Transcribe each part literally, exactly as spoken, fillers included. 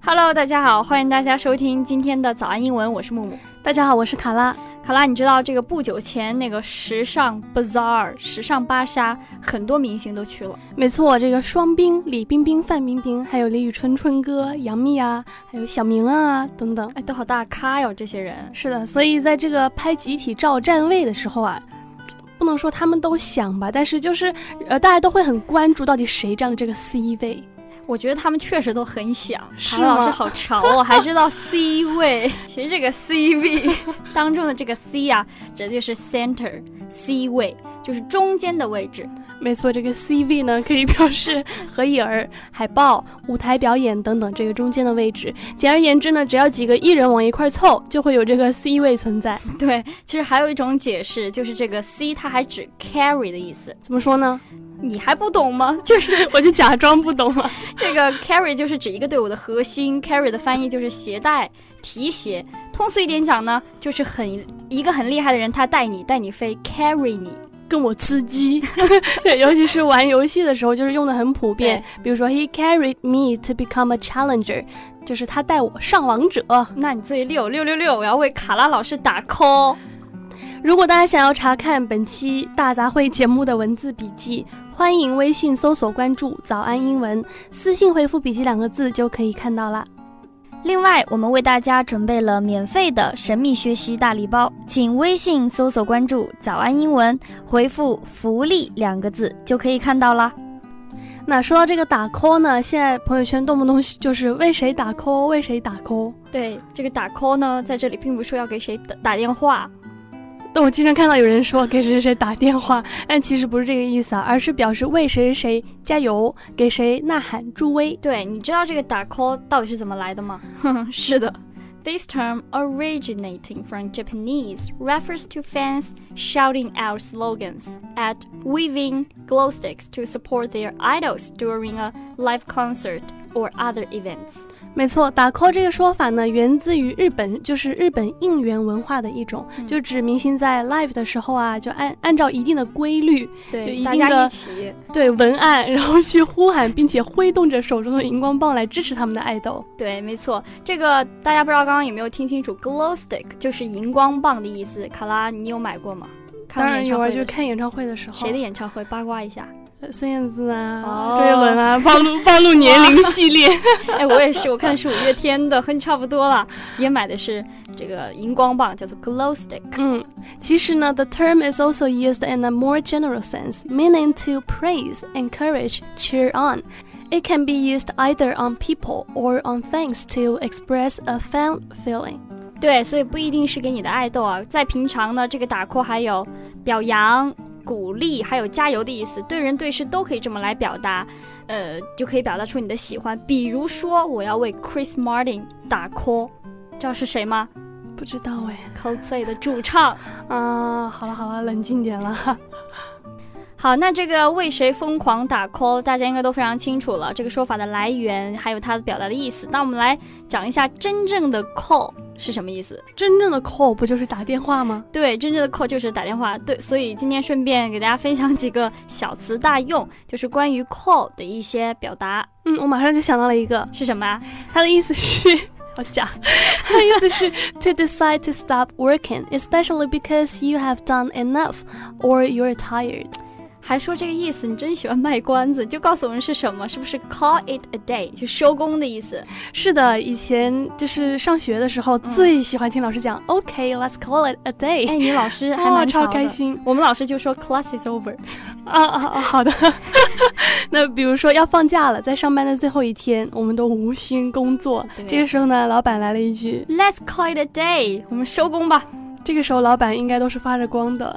Hello， 大家好，欢迎大家收听今天的早安英文，我是木木。 大家好，我是卡拉。 卡拉，你知道这个不久前那个时尚 Bazaar 时尚芭莎，很多明星都去了。 没错，这个双冰、李冰冰、范冰冰，还有李宇春春哥、杨幂啊，还有小明啊等等， 哎，都好大咖哟，这些人。 是的，所以在这个拍集体照站位的时候啊，不能说他们都想吧，但是就是呃，大家都会很关注到底谁占了这个 C 位。 我觉得他们确实都想，卡拉老师好潮哦，还知道 C 位。其实这个 C 位当中的这个 C 啊，指的就是 center C 位，就是中间的位置。 没错，这个 C 位呢可以表示合影、海报、舞台表演等等这个中间的位置。简而言之呢，只要几个艺人往一块凑，就会有这个 C 位存在。 对，其实还有一种解释，就是这个 C 它还指 carry 的意思。 怎么说呢？ 你还不懂吗？就是我就假装不懂嘛。 这个 carry 就是指一个队伍的核心， carry 的翻译就是携带、提携。通俗一点讲呢，就是很一个很厉害的人，他带你带你飞 carry 你， 跟我吃鸡。对，尤其是玩游戏的时候，就是用的很普遍。比如说 he carried me to become a challenger， 就是他带我上王者。 那你最六六六六，我要为卡拉老师打 call。 如果大家想要查看本期大杂烩节目的文字笔记，欢迎微信搜索关注早安英文，私信回复笔记两个字就可以看到啦。 另外，我们为大家准备了免费的神秘学习大礼包，请微信搜索关注早安英文，回复福利两个字就可以看到啦。 那说到这个打 call 呢，现在朋友圈动不动就是为谁打 call 为谁打 call。 对，这个打 call 呢，在这里并不是说要给谁 打, 打电话， 但我经常看到有人说给谁谁打电话，但其实不是这个意思啊，而是表示为谁谁加油，给谁呐喊助威。 对，你知道这个打 call 到底是怎么来的吗？是的， This term originating from Japanese refers to fans shouting out slogans at waving glow sticks to support their idols during a live concert or other events。 没错，打 call 这个说法呢，源自于日本，就是日本应援文化的一种，嗯、就指明星在 live 的时候啊，就按按照一定的规律， 对， 就一定的大家一起对文案，然后去呼喊，并且挥动着手中的荧光棒来支持他们的爱豆。 对，没错，这个大家不知道刚刚有没有听清楚 ，glow stick 就是荧光棒的意思。卡拉，你有买过吗？ 当然有啊，就是看演唱会的时候。 谁的演唱会？八卦一下。 孙燕姿啊， 哦、 周杰伦啊，暴露暴露年龄系列。 哎，我也是，我看的是五月天的，和你差不多了，也买的是这个荧光棒，叫做 glow stick。 嗯，其实呢 ，the term is also used in a more general sense, meaning to praise, encourage, cheer on. It can be used either on people or on things to express a fan feeling. 对，所以不一定是给你的爱豆啊，在平常呢，这个打 call 还有表扬、鼓励还有加油的意思，对人对事都可以这么来表达，呃，就可以表达出你的喜欢。比如说我要为 Chris Martin 打 call， 知道是谁吗？ 不知道哎 ，Coldplay 的主唱啊。好了好了，冷静点了。 好，那这个为谁疯狂打 call 大家应该都非常清楚了，这个说法的来源还有它的表达的意思。那我们来讲一下真正的 call 是什么意思。 真正的 call 不就是打电话吗？ 对，真正的 call 就是打电话。对，所以今天顺便给大家分享几个小词大用，就是关于 call 的一些表达。 嗯，我马上就想到了一个， 是什么啊？ 它的意思是好假，它的意思是 to decide to stop working, especially because you have done enough or you're tired。 还说这个意思，你真喜欢卖关子，就告诉我们是什么，是不是 call it a day 就收工的意思？ 是的，以前就是上学的时候、嗯、最喜欢听老师讲 OK let's call it a day。 哎，你老师还蛮潮的、 哦、超开心。 我们老师就说 class is over。 啊啊啊，好的。那比如说要放假了，在上班的最后一天，我们都无心工作，这个时候呢，老板来了一句 let's call it a day， 我们收工吧。 这个时候老板应该都是发着光的。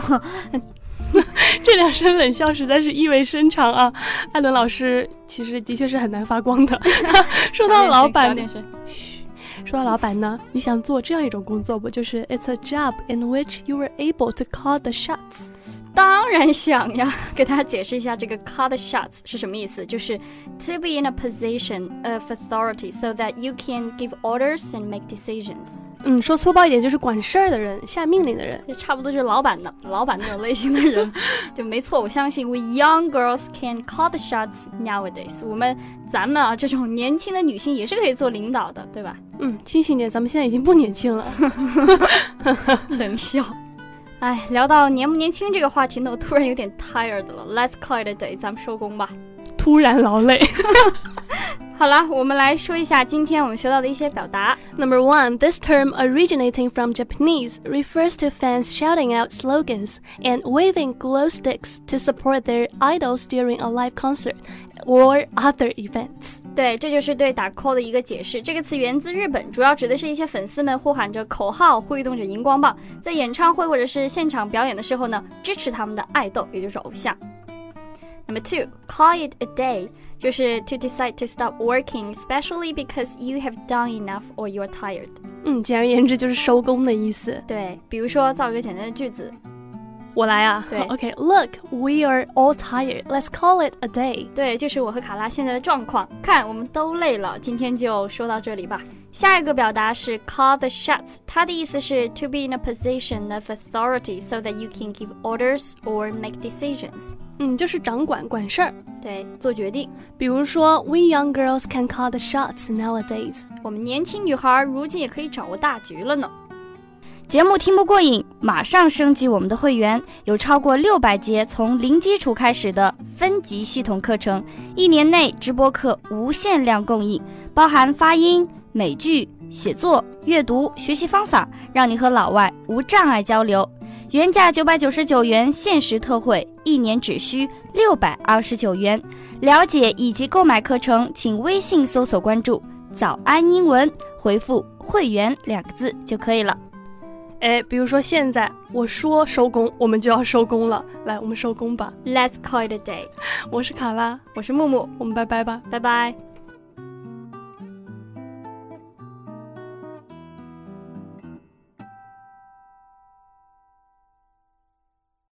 这两声冷笑实在是意味深长啊！艾伦老师其实的确是很难发光的。说到老板，嘘，说到老板呢，你想做这样一种工作不？就是 It's a job in which you were able to call the shots。 当然想呀，给大家解释一下这个 call the shots 是什么意思，就是 to be in a position of authority so that you can give orders and make decisions。 嗯，说粗暴一点就是管事儿的人，下命令的人， 就差不多就是老板的老板那种类型的人。就没错，我相信 we young girls can call the shots nowadays。我们咱们啊这种年轻的女性也是可以做领导的，对吧？ 嗯，清醒点，咱们现在已经不年轻了。 冷笑。哎，聊到年不年轻这个话题呢，我突然有点 tired 了。Let's call it a day， 咱们收工吧。 突然劳累。 好了，我们来说一下今天我们学到的一些表达。 Number one, this term originating from Japanese refers to fans shouting out slogans and waving glow sticks to support their idols during a live concert or other events. 对，这就是对打 call 的一个解释。这个词源自日本，主要指的是一些粉丝们呼喊着口号，挥动着荧光棒，在演唱会或者是现场表演的时候呢，支持他们的爱豆，也就是偶像。Number two, call it a day, 就是 to decide to stop working, especially because you have done enough or you're tired. 嗯，简而言之就是收工的意思。 对，比如说造一个简单的句子。 我来啊。 对 OK, look, we are all tired. Let's call it a day. 对，就是我和卡拉现在的状况。看，我们都累了，今天就说到这里吧。下一个表达是 call the shots， 它的意思是 to be in a position of authority so that you can give orders or make decisions。 嗯，就是掌管管事儿。 对，做决定。 比如说 we young girls can call the shots nowadays. 我们年轻女孩如今也可以掌握大局了呢。 节目听不过瘾，马上升级我们的会员，有超过六百节从零基础开始的分级系统课程，一年内直播课无限量供应，包含发音、美剧、写作、阅读、学习方法，让你和老外无障碍交流。原价九百九十九元，限时特惠，一年只需六百二十九元。了解以及购买课程，请微信搜索关注早安英文，回复会员两个字就可以了。 哎，比如说现在我说收工，我们就要收工了。来，我们收工吧。 Let's call it a day。 我是卡拉， 我是木木， 我们拜拜吧。 拜拜。